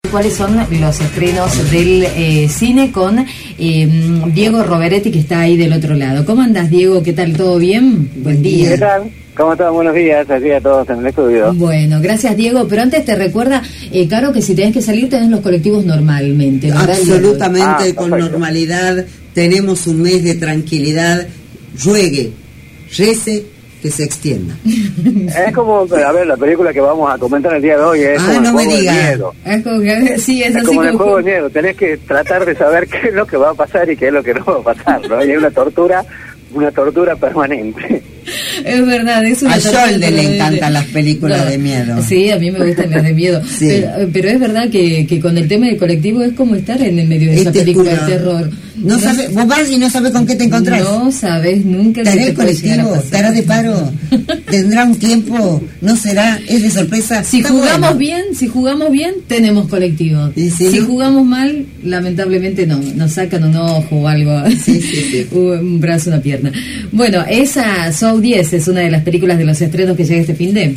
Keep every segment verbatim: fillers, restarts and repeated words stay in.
cuáles son los estrenos del eh, cine con eh, Diego Roveretti, que está ahí del otro lado. ¿Cómo andas, Diego? ¿Qué tal? ¿Todo bien? Buen día. ¿Qué tal? ¿Cómo están? Buenos días, así a todos en el estudio. Bueno, gracias, Diego. Pero antes te recuerda, eh, Caro, que si tenés que salir tenés los colectivos normalmente, ¿verdad? Absolutamente, ah, con perfecto. normalidad. Tenemos un mes de tranquilidad. Ruegue, rece, que se extienda. Es como, a ver, la película que vamos a comentar el día de hoy es Ah, como no el me juego del diga. miedo. Es como que, sí, es, Es así como en el como- juego del miedo, tenés que tratar de saber qué es lo que va a pasar y qué es lo que no va a pasar, ¿no? Y hay una tortura, una tortura permanente. Es verdad, eso A Yolde le encantan las películas de miedo. Sí, a mí me gustan las de miedo. Sí. Pero, pero es verdad que, que con el tema del colectivo es como estar en el medio de esa Este película oscuro. de terror. No sabe, vos vas y no sabes con qué te encontrás. No sabes nunca ¿Estará qué el te puede llegar a colectivo? pasar. ¿Estará de paro? ¿Tendrá un tiempo? ¿No será? ¿Es de sorpresa? Si Está jugamos bueno. bien, si jugamos bien, tenemos colectivo. ¿Y si si no? jugamos mal, lamentablemente no. Nos sacan un ojo o algo, Sí, sí, sí. un brazo, una pierna. Bueno, esa Saw diez es una de las películas de los estrenos que llega este fin de.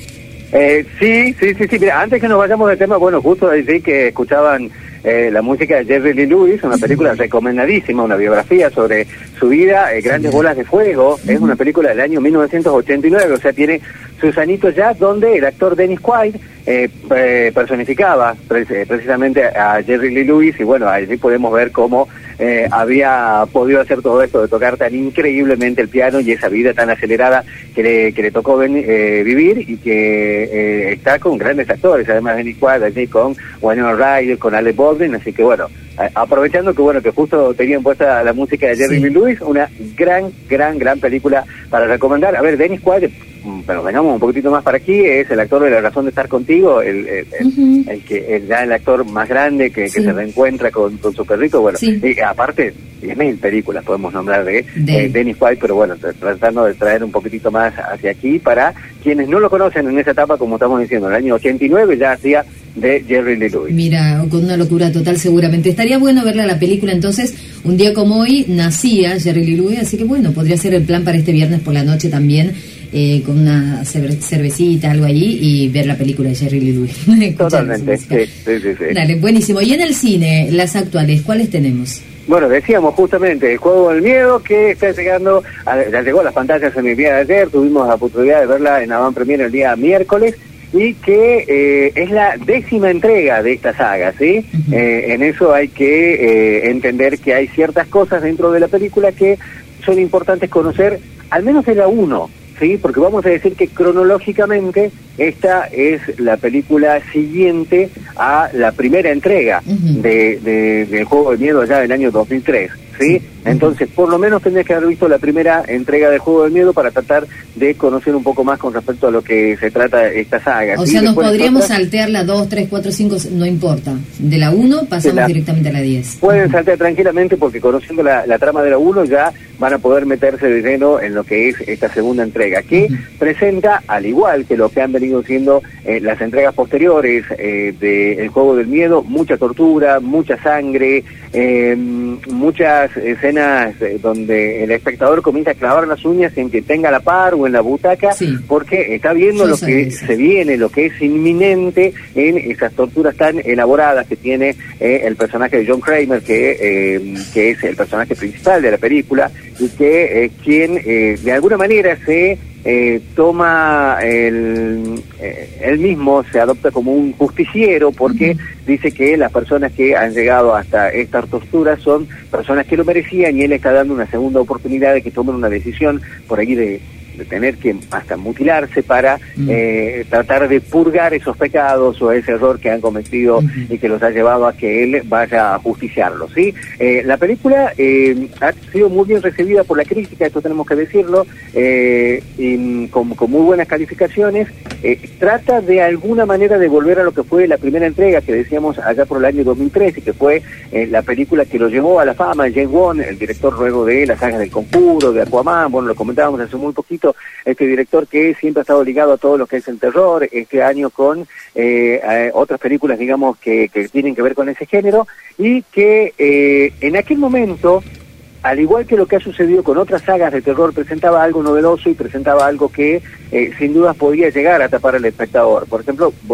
Eh, sí, sí, sí, sí. Mira, antes que nos vayamos del tema, bueno, justo decir que escuchaban eh, la música de Jerry Lee Lewis, una película recomendadísima, una biografía sobre su vida, eh, Grandes Bolas de Fuego. Es una película del año mil novecientos ochenta y nueve, o sea, tiene sus añitos ya, donde el actor Dennis Quaid eh, eh, personificaba pre- eh, precisamente a Jerry Lee Lewis, y bueno, allí podemos ver cómo eh, había podido hacer todo esto de tocar tan increíblemente el piano y esa vida tan acelerada que le, que le tocó ven, eh, vivir, y que eh, está con grandes actores, además Dennis Quaid allí con Winona Ryder, con Alec Baldwin, así que bueno, a- aprovechando que bueno que justo tenían puesta la música de Jerry Sí. Lee Lewis, una gran, gran, gran película para recomendar. A ver, Dennis Quaid, mm, pero vengamos un poquitito más para aquí, es el actor de La Razón de Estar Contigo, el, el, el, Ujú. el que el, ya el actor más grande que, que Sí. se reencuentra con, con su perrito, bueno, Sí. y aparte diez mil películas podemos nombrar de, De- eh, Dennis Quaid, pero bueno, tra- tratando de traer un poquitito más hacia aquí para quienes no lo conocen en esa etapa, como estamos diciendo, en el año ochenta y nueve ya hacía de Jerry Lee Lewis. Mira, con una locura total seguramente. Estaría bueno verla la película entonces. Un día como hoy nacía Jerry Lee Lewis, así que bueno, podría ser el plan para este viernes por la noche también, eh, con una cerve- cervecita, algo allí, y ver la película de Jerry Lee Lewis. Escuchar Totalmente, su música. sí, sí, sí, sí. Dale, buenísimo. Y en el cine, las actuales, ¿cuáles tenemos? Bueno, decíamos justamente el juego del miedo que está llegando, a, ya llegó a las pantallas en el día de ayer, tuvimos la oportunidad de verla en Avant Premier el día miércoles, y que eh, es la décima entrega de esta saga, ¿sí? Ujú. Eh, en eso hay que eh, entender que hay ciertas cosas dentro de la película que son importantes conocer, al menos de la uno, ¿sí? Porque vamos a decir que cronológicamente esta es la película siguiente a la primera entrega Ujú. de, de, del Juego del Miedo allá del año dos mil tres, ¿sí? Entonces, por lo menos tendrías que haber visto la primera entrega del Juego del Miedo para tratar de conocer un poco más con respecto a lo que se trata esta saga. O ¿sí? sea, nos Después podríamos otras saltear la dos, tres, cuatro, cinco, no importa. De la uno pasamos De la- directamente a la diez. Pueden saltar tranquilamente porque conociendo la, la trama de la uno ya van a poder meterse de lleno en lo que es esta segunda entrega, que Ujú. presenta, al igual que lo que han venido siendo eh, las entregas posteriores eh, del Juego del Miedo, mucha tortura, mucha sangre, eh, muchas escenas eh, donde el espectador comienza a clavar las uñas en que tenga la par o en la butaca, Sí. porque está viendo Yo lo soy que de esas. se viene, lo que es inminente en esas torturas tan elaboradas que tiene eh, el personaje de John Kramer, que, eh, que es el personaje principal de la película, y que es quien eh, de alguna manera se eh, toma el, eh, él mismo se adopta como un justiciero, porque Ujú. dice que las personas que han llegado hasta estas torturas son personas que lo merecían, y él está dando una segunda oportunidad de que tomen una decisión por ahí de de tener que hasta mutilarse para Mm. eh, tratar de purgar esos pecados o ese error que han cometido Ujú. y que los ha llevado a que él vaya a justiciarlo, ¿sí? Eh, la película eh, ha sido muy bien recibida por la crítica, esto tenemos que decirlo, eh, y con, con muy buenas calificaciones. Eh, trata de alguna manera de volver a lo que fue la primera entrega que decíamos allá por el año dos mil tres, y que fue eh, la película que lo llevó a la fama, James Wan, el director luego de la saga del Conjuro, de Aquaman, bueno, lo comentábamos hace muy poquito, este director que siempre ha estado ligado a todo lo que es el terror, este año con eh, eh, otras películas, digamos, que, que tienen que ver con ese género, y que eh, en aquel momento, al igual que lo que ha sucedido con otras sagas de terror, presentaba algo novedoso y presentaba algo que eh, sin dudas podía llegar a tapar al espectador. Por ejemplo, voy a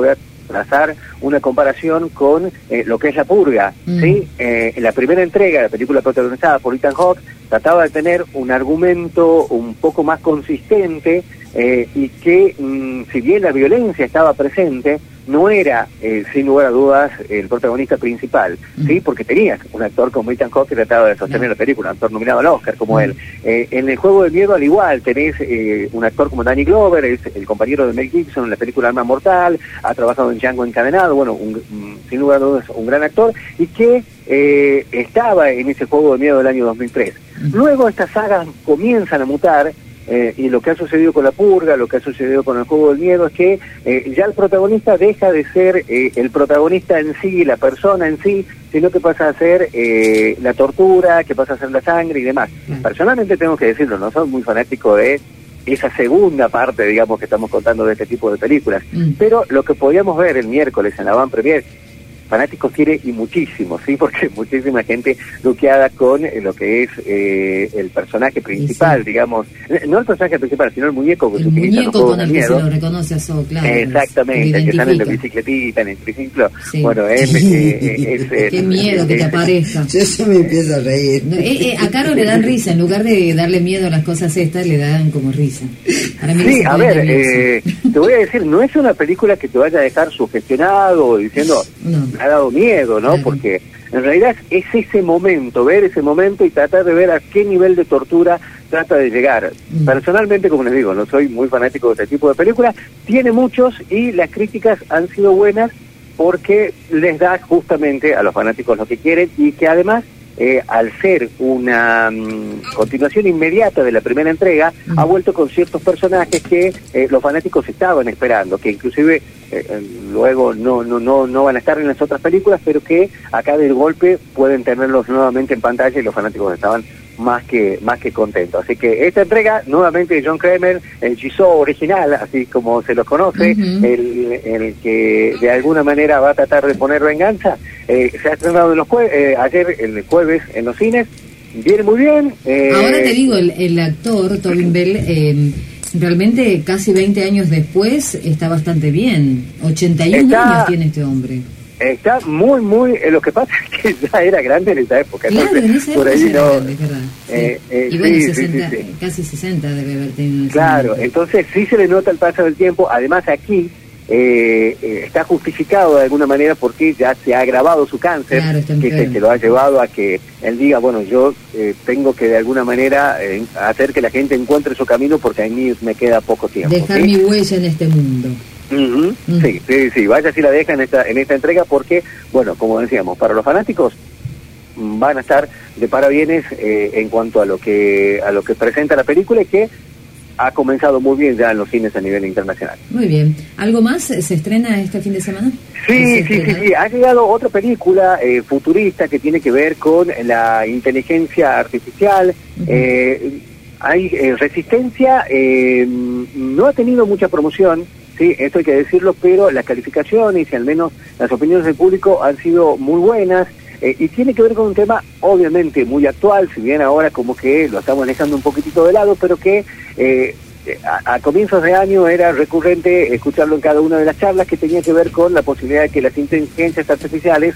trazar una comparación con eh, lo que es La Purga, mm. ¿sí? Eh, en la primera entrega, la película protagonizada por Ethan Hawke, trataba de tener un argumento un poco más consistente eh, y que, mmm, si bien la violencia estaba presente, no era, eh, sin lugar a dudas, el protagonista principal, mm. ¿sí? Porque tenías un actor como Ethan Hawke que trataba de sostener no. la película, un actor nominado al Oscar como mm. él. Eh, en El Juego del Miedo, al igual, tenés eh, un actor como Danny Glover, es el compañero de Mel Gibson en la película Arma Mortal, ha trabajado en Django Encadenado, bueno, un, un, sin lugar a dudas, un gran actor, y que eh, estaba en ese Juego de Miedo del año dos mil tres. Mm. Luego estas sagas comienzan a mutar, Eh, y lo que ha sucedido con La Purga, lo que ha sucedido con El Juego del Miedo es que eh, ya el protagonista deja de ser eh, el protagonista en sí, la persona en sí, sino que pasa a ser eh, la tortura, que pasa a ser la sangre y demás. Mm. Personalmente tengo que decirlo, no soy muy fanático de esa segunda parte, digamos, que estamos contando de este tipo de películas, mm. pero lo que podíamos ver el miércoles en la Van Premier, fanáticos tiene y muchísimos, ¿sí? Porque muchísima gente luqueada con eh, lo que es eh, el personaje principal, sí, sí. digamos, no el personaje principal, sino el muñeco que el se utiliza muñeco con el que se lo reconoce a So, claro. Exactamente, el que sale en la bicicletita, en el triciclo. Sí. Bueno, él eh, es... Qué el, miedo el, que el, te aparezca. Yo se me empiezo a reír. No, eh, eh, a Caro le dan risa, en lugar de darle miedo a las cosas estas, le dan como risa. Para mí sí, a ver, eh, te voy a decir, no es una película que te vaya a dejar sugestionado diciendo... No. ha dado miedo, ¿no? Claro. Porque en realidad es ese momento, ver ese momento y tratar de ver a qué nivel de tortura trata de llegar. Mm. Personalmente, como les digo, no soy muy fanático de este tipo de películas, tiene muchos y las críticas han sido buenas porque les da justamente a los fanáticos lo que quieren y que además, eh, al ser una um, continuación inmediata de la primera entrega, mm. ha vuelto con ciertos personajes que eh, los fanáticos estaban esperando, que inclusive eh, luego no no no no van a estar en las otras películas, pero que acá del golpe pueden tenerlos nuevamente en pantalla y los fanáticos estaban más que más que contentos. Así que esta entrega, nuevamente de John Kramer, el Jigsaw original, así como se lo conoce, uh-huh. el, el que de alguna manera va a tratar de poner venganza, eh, se ha estrenado en los jue- eh, ayer, el jueves, en los cines, viene muy bien. Eh, Ahora te digo, el, el actor, Tobin Bell, eh, realmente casi veinte años después está bastante bien. ochenta y uno está... años tiene este hombre. Está muy, muy... Eh, lo que pasa es que ya era grande en esa época. Claro, entonces, en esa por época ahí no, grande, es verdad. Sí. Eh, eh, y bueno, sí, sesenta, sí, sí, sí. casi sesenta debe haber tenido. Claro, entonces sí se le nota el paso del tiempo. Además aquí eh, eh, está justificado de alguna manera porque ya se ha agravado su cáncer, claro, que es el que lo ha llevado a que él diga, bueno, yo eh, tengo que de alguna manera eh, hacer que la gente encuentre su camino porque a mí me queda poco tiempo. Dejar ¿sí? mi huella en este mundo. Uh-huh. Mm. Sí, sí, sí, vaya si la deja en esta en esta entrega porque, bueno, como decíamos, para los fanáticos van a estar de parabienes eh, en cuanto a lo que a lo que presenta la película y que ha comenzado muy bien ya en los cines a nivel internacional. Muy bien. ¿Algo más se estrena este fin de semana? Sí, sí, sí, sí. Ha llegado otra película eh, futurista que tiene que ver con la inteligencia artificial. Uh-huh. eh, hay eh, Resistencia, eh, no ha tenido mucha promoción. Sí, esto hay que decirlo, pero las calificaciones y al menos las opiniones del público han sido muy buenas eh, y tiene que ver con un tema obviamente muy actual, si bien ahora como que lo estamos dejando un poquitito de lado, pero que eh, a, a comienzos de año era recurrente escucharlo en cada una de las charlas que tenía que ver con la posibilidad de que las inteligencias artificiales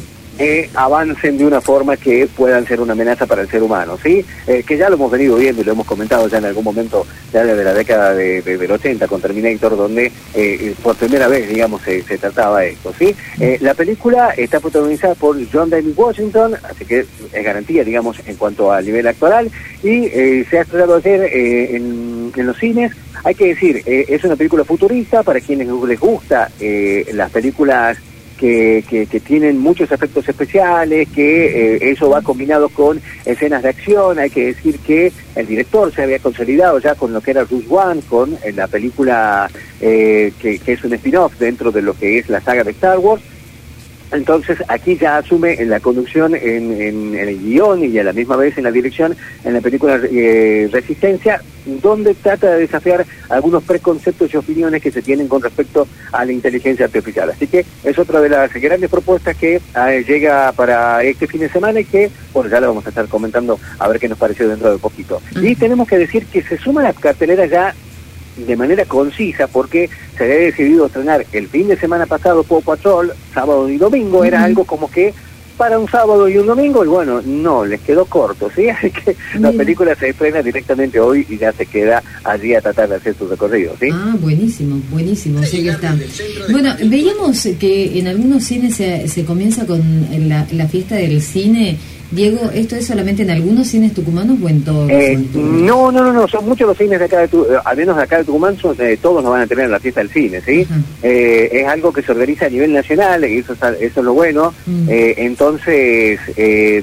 Eh, avancen de una forma que puedan ser una amenaza para el ser humano, ¿sí? Eh, que ya lo hemos venido viendo y lo hemos comentado ya en algún momento, ya desde la década de, de, del ochenta con Terminator, donde eh, por primera vez, digamos, se, se trataba esto, ¿sí? Eh, la película está protagonizada por John David Washington, así que es garantía, digamos, en cuanto al nivel actoral, y eh, se ha estrenado ayer eh, en, en los cines. Hay que decir, eh, es una película futurista para quienes les gusta eh, las películas Que, que, que tienen muchos efectos especiales, que eh, eso va combinado con escenas de acción. Hay que decir que el director se había consolidado ya con lo que era Rogue One, con eh, la película eh, que, que es un spin-off dentro de lo que es la saga de Star Wars. Entonces aquí ya asume en la conducción, en, en, en el guión y a la misma vez en la dirección en la película eh, Resistencia, donde trata de desafiar algunos preconceptos y opiniones que se tienen con respecto a la inteligencia artificial. Así que es otra de las grandes propuestas que eh, llega para este fin de semana y que, bueno, ya lo vamos a estar comentando a ver qué nos pareció dentro de poquito. Uh-huh. Y tenemos que decir que se suma a las carteleras ya de manera concisa, porque se había decidido estrenar el fin de semana pasado Paw Patrol, sábado y domingo, uh-huh. Era algo como que para un sábado y un domingo, y bueno, no, les quedó corto, ¿sí? Así que la película se estrena directamente hoy y ya se queda allí a tratar de hacer su recorrido, ¿sí? Ah, buenísimo, buenísimo, sí que está. Bueno, veíamos que en algunos cines se, se comienza con la, la fiesta del cine. Diego, ¿esto es solamente en algunos cines tucumanos o en todos? Eh, no, no, no, no, son muchos los cines de acá de Tucumán, al menos de acá de Tucumán, son, eh, todos nos van a tener la fiesta del cine, ¿sí? Uh-huh. Eh, es algo que se organiza a nivel nacional, y eso es, eso es lo bueno. Uh-huh. eh, entonces, eh,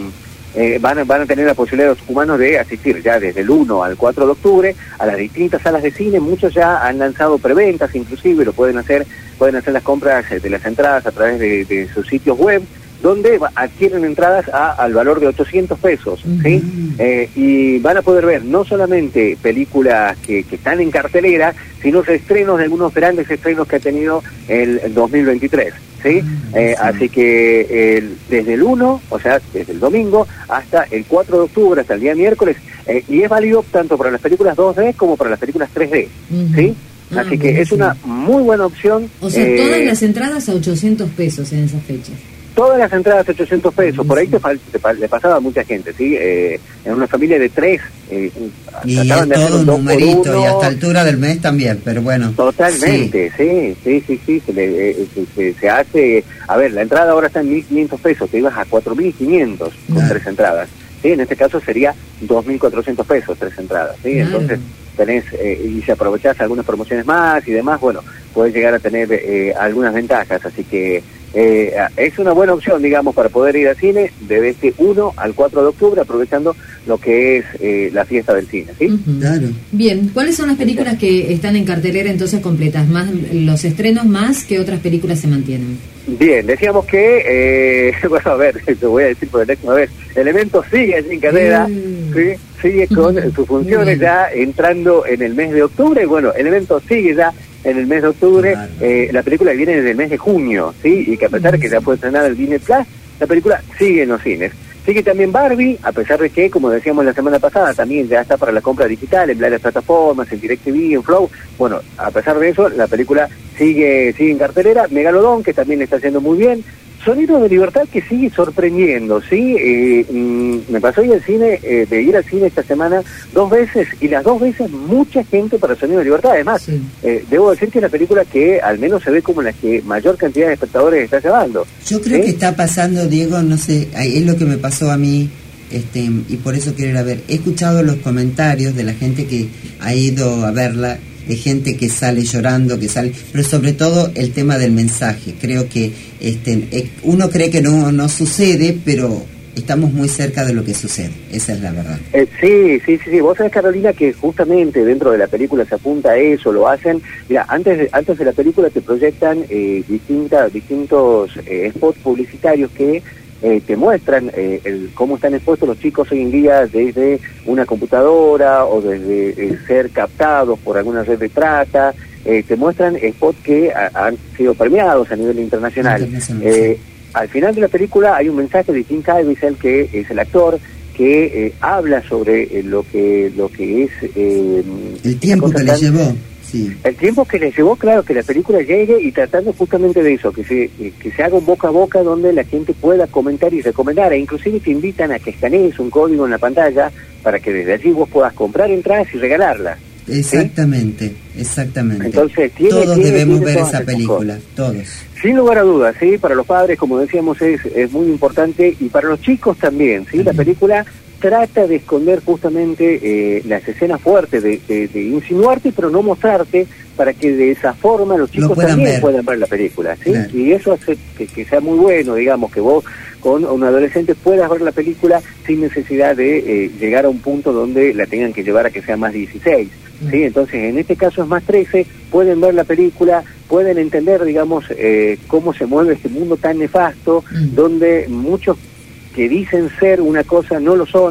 eh, van, a, van a tener la posibilidad los tucumanos de asistir ya desde el uno al cuatro de octubre a las distintas salas de cine. Muchos ya han lanzado preventas, inclusive lo pueden hacer, pueden hacer las compras de las entradas a través de, de sus sitios web, donde adquieren entradas a, al valor de ochocientos pesos, ¿sí? Uh-huh. Eh, y van a poder ver no solamente películas que, que están en cartelera, sino estrenos de algunos grandes estrenos que ha tenido el, el dos mil veintitrés, ¿sí? Uh-huh. Eh, sí. Así que el, desde el uno, o sea, desde el domingo, hasta el cuatro de octubre, hasta el día miércoles, eh, y es válido tanto para las películas dos D como para las películas tres D, uh-huh. ¿sí? Ah, Así que es una muy buena opción. O sea, eh, todas las entradas a ochocientos pesos en esa fecha. Todas las entradas a ochocientos pesos, por ahí te, te, le pasaba a mucha gente, ¿sí? Eh, en una familia de tres, eh, y es todo un numerito, y hasta altura del mes también, pero bueno. Totalmente, sí, sí, sí, sí, se, le, eh, se, se, se hace, a ver, la entrada ahora está en mil quinientos pesos, te ibas a cuatro mil quinientos con claro. tres entradas, ¿sí? En este caso sería dos mil cuatrocientos pesos, tres entradas, ¿sí? Claro. Entonces tenés, eh, y si aprovechás algunas promociones más y demás, bueno, puedes llegar a tener eh, algunas ventajas, así que Eh, es una buena opción, digamos, para poder ir al cine desde este uno al cuatro de octubre, aprovechando lo que es eh, la fiesta del cine, ¿sí? Uh-huh. Claro. Bien, ¿cuáles son las películas que están en cartelera entonces completas? ¿Más los estrenos más que otras películas se mantienen? Bien, decíamos que, eh, bueno, a ver, te voy a decir por décima vez, Elementos sigue en carrera, uh-huh. ¿sí? Sigue con uh-huh. sus funciones ya entrando en el mes de octubre, y bueno, Elementos sigue ya en el mes de octubre, claro. eh, la película viene desde el mes de junio, ¿sí? Y que a pesar de que ya fue estrenada el Disney Plus, la película sigue en los cines. Sigue también Barbie, a pesar de que, como decíamos la semana pasada, también ya está para la compra digital en varias plataformas, en DirecTV, en Flow. Bueno, a pesar de eso, la película sigue sigue en cartelera. Megalodón, que también está haciendo muy bien. Sonido de Libertad, que sigue sorprendiendo, ¿sí? Eh, mm, me pasó ir al cine, eh, de ir al cine esta semana dos veces, y las dos veces mucha gente para Sonido de Libertad. Además, sí. eh, debo decir que es la película que al menos se ve como la que mayor cantidad de espectadores está llevando. Yo creo ¿sí? que está pasando, Diego, no sé, es lo que me pasó a mí, este, y por eso quiero ir a ver. He escuchado los comentarios de la gente que ha ido a verla, de gente que sale llorando, que sale, pero sobre todo el tema del mensaje. Creo que este uno cree que no no sucede, pero estamos muy cerca de lo que sucede, esa es la verdad. Eh, sí, sí, sí, sí, vos sabés, Carolina, que justamente dentro de la película se apunta a eso, lo hacen, mira, antes de, antes de la película te proyectan eh, distintas, distintos eh, spots publicitarios que Eh, te muestran eh, el, cómo están expuestos los chicos hoy en día desde una computadora o desde eh, ser captados por alguna red de trata, eh, te muestran spots que a, han sido premiados a nivel internacional. internacional eh, sí. Al final de la película hay un mensaje de Jim Caviezel, que es el actor, que eh, habla sobre eh, lo que lo que es... Eh, el tiempo que le llevó. Sí. El tiempo que le llevó, claro, que la película llegue, y tratando justamente de eso, que se que se haga un boca a boca donde la gente pueda comentar y recomendar, e inclusive te invitan a que escanees un código en la pantalla para que desde allí vos puedas comprar entradas y regalarlas. Exactamente, ¿sí? exactamente. Entonces, tiene, todos tiene, debemos tiene ver esa película, todos. Sin lugar a dudas, sí, para los padres, como decíamos, es, es muy importante, y para los chicos también, sí, uh-huh. La película trata de esconder justamente eh, las escenas fuertes, de, de, de insinuarte pero no mostrarte, para que de esa forma los chicos también ver. puedan ver la película, ¿sí? Claro. Y eso hace que, que sea muy bueno, digamos, que vos con un adolescente puedas ver la película sin necesidad de eh, llegar a un punto donde la tengan que llevar a que sea más dieciséis, ¿sí? Mm. Entonces, en este caso es más trece, pueden ver la película, pueden entender, digamos, eh, cómo se mueve este mundo tan nefasto, mm. donde muchos que dicen ser una cosa no lo son,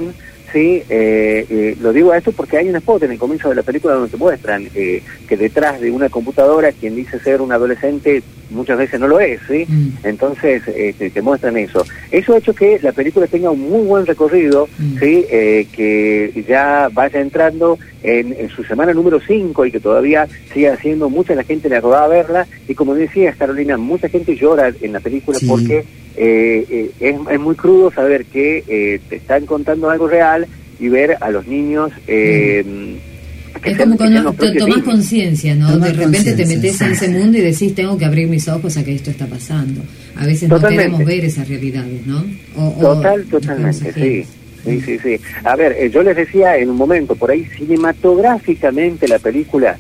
sí, eh, eh, lo digo a esto porque hay un spot en el comienzo de la película donde te muestran eh, que detrás de una computadora quien dice ser un adolescente muchas veces no lo es, ¿sí? Mm. Entonces eh, te, te muestran eso. Eso ha hecho que la película tenga un muy buen recorrido, mm. ¿sí? Eh, que ya vaya entrando en, en su semana número cinco y que todavía siga haciendo, mucha la gente le va a verla, y como decías, Carolina, mucha gente llora en la película, sí. porque eh, eh, es, es muy crudo saber que eh, te están contando algo real y ver a los niños... Eh, mm. Es como cuando te tomás conciencia, ¿no? De repente te metes sí. en ese mundo y decís, tengo que abrir mis ojos a que esto está pasando. A veces totalmente. No queremos ver esas realidades, ¿no? O, Total, o, totalmente, sí. Sí, sí, sí. A ver, eh, yo les decía en un momento, por ahí cinematográficamente la película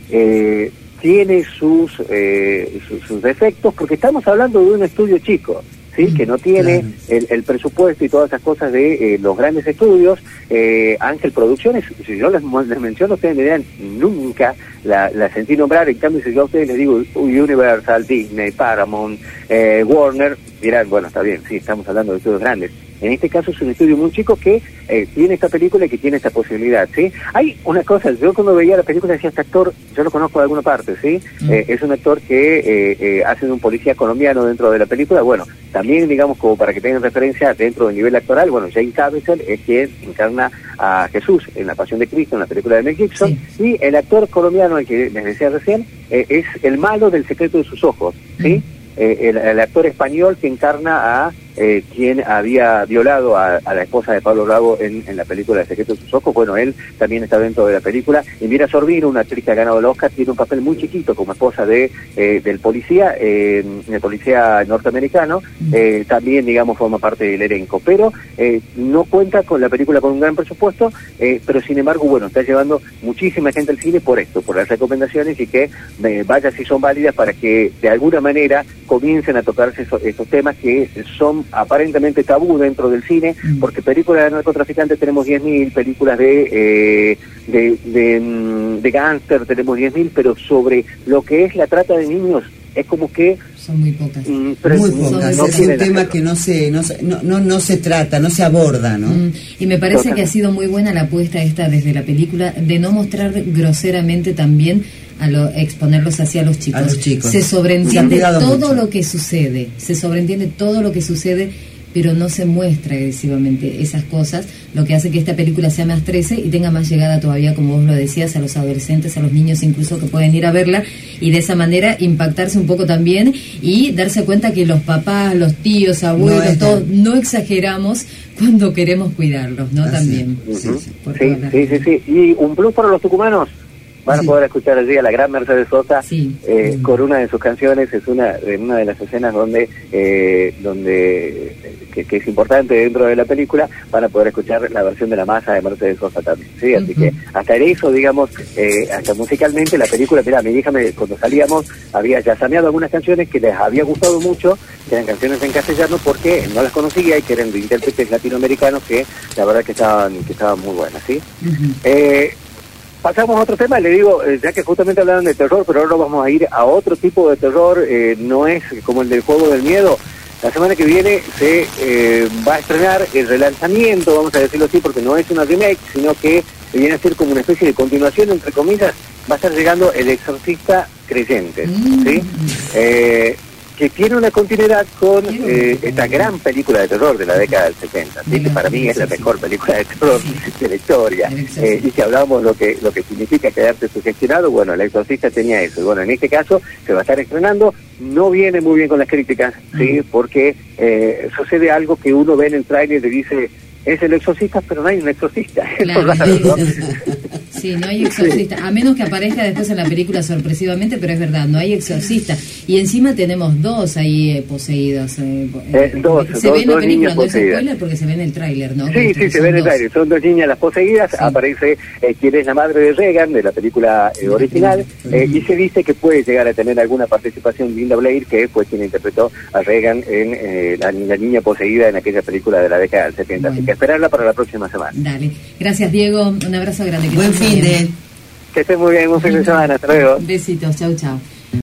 eh, tiene sus, eh, sus, sus defectos, porque estamos hablando de un estudio chico. Sí, que no tiene claro. el, el presupuesto y todas esas cosas de eh, los grandes estudios. eh, Ángel Producciones, si yo les, les menciono, ustedes me dirán, nunca la, la sentí nombrar. En cambio, si yo a ustedes les digo Universal, Disney, Paramount, eh, Warner, dirán, bueno, está bien, sí, estamos hablando de estudios grandes. En este caso es un estudio muy chico que eh, tiene esta película y que tiene esta posibilidad, ¿sí? Hay una cosa, yo cuando veía la película decía, este actor, yo lo conozco de alguna parte, ¿sí? Mm. Eh, es un actor que eh, eh, hace de un policía colombiano dentro de la película. Bueno, también, digamos, como para que tengan referencia dentro del nivel actoral, bueno, Jane Caviezel es quien encarna a Jesús en La Pasión de Cristo, en la película de Mel Gibson, sí. y el actor colombiano, el que les decía recién, eh, es el malo del Secreto de sus ojos, ¿sí? Mm. Eh, el, el actor español que encarna a eh, quien había violado a, a la esposa de Pablo Bravo en, en la película El secreto de sus ojos. Bueno, él también está dentro de la película. Y Mira Sorbino, una actriz que ha ganado el Oscar, tiene un papel muy chiquito como esposa de eh, del policía, eh, el policía norteamericano, eh, también, digamos, forma parte del elenco, pero eh, no cuenta con la película con un gran presupuesto, eh, pero sin embargo, bueno, está llevando muchísima gente al cine por esto, por las recomendaciones, y que eh, vaya si son válidas para que de alguna manera comiencen a tocarse eso, estos temas que son aparentemente tabú dentro del cine, mm. porque películas de narcotraficantes tenemos diez mil, películas de eh, de, de, de gángster tenemos diez mil, pero sobre lo que es la trata de niños es como que son muy pocas. Mm, muy pocas. No es un tema hacerlo. que no se no, no, no, no se trata, no se aborda, ¿no? Mm, y me parece Total. que ha sido muy buena la apuesta esta desde la película de no mostrar groseramente también a lo, exponerlos hacia los chicos. A los chicos. Se sobreentiende todo mucho. lo que sucede, se sobreentiende todo lo que sucede, pero no se muestra agresivamente esas cosas, lo que hace que esta película sea más trece y tenga más llegada todavía, como vos lo decías, a los adolescentes, a los niños incluso, que pueden ir a verla, y de esa manera impactarse un poco también y darse cuenta que los papás, los tíos, abuelos, no todos, no exageramos cuando queremos cuidarlos, ¿no? Ah, también. Sí, sí, sí. Sí, sí, sí, sí. Y un plus para los tucumanos. Van a sí. poder escuchar allí a la gran Mercedes Sosa sí. eh, con una de sus canciones. Es una en una de las escenas donde eh, donde que, que es importante dentro de la película. Van a poder escuchar la versión de La Masa de Mercedes Sosa también, sí. Así uh-huh. que hasta en eso, digamos, eh, hasta musicalmente la película, mira, mi hija me, cuando salíamos había ya sameado algunas canciones que les había gustado mucho, que eran canciones en castellano, porque no las conocía y que eran de intérpretes latinoamericanos que la verdad que estaban que estaban muy buenas, sí. Uh-huh. eh, Pasamos a otro tema, le digo, eh, ya que justamente hablaron de terror, pero ahora vamos a ir a otro tipo de terror, eh, no es como el del Juego del Miedo. La semana que viene se eh, va a estrenar el relanzamiento, vamos a decirlo así, porque no es una remake, sino que viene a ser como una especie de continuación, entre comillas. Va a estar llegando El Exorcista Creyente, ¿sí? Eh, que tiene una continuidad con eh, esta gran película de terror de la década del setenta, ¿sí? Que para mí es la mejor película de terror de la historia. Eh, y si hablamos lo que lo que significa quedarte sugestionado, bueno, El Exorcista tenía eso. Y bueno, en este caso se va a estar estrenando, no viene muy bien con las críticas, ¿sí? Porque eh, sucede algo que uno ve en el tráiler y dice, es el exorcista, pero no hay un exorcista. Claro. Raro, ¿no? Sí, no hay exorcista, a menos que aparezca después en la película sorpresivamente, pero es verdad, no hay exorcista. Y encima tenemos dos ahí eh, poseídos. Eh, eh, dos, se dos, ve en la película, no es poseídas. spoiler porque se ve en el tráiler, ¿no? Sí, sí, se ve en el tráiler, son dos niñas las poseídas, sí. Aparece eh, quien es la madre de Regan, de la película eh, original, eh, y se dice que puede llegar a tener alguna participación Linda Blair, que fue quien interpretó a Regan en eh, la, la niña poseída en aquella película de la década del setenta. Bueno. Así que esperarla para la próxima semana. Dale. Gracias, Diego. Un abrazo grande. Buen fin de... Que estés muy bien. Un fin de semana. Hasta luego. Besitos. Chau, chau.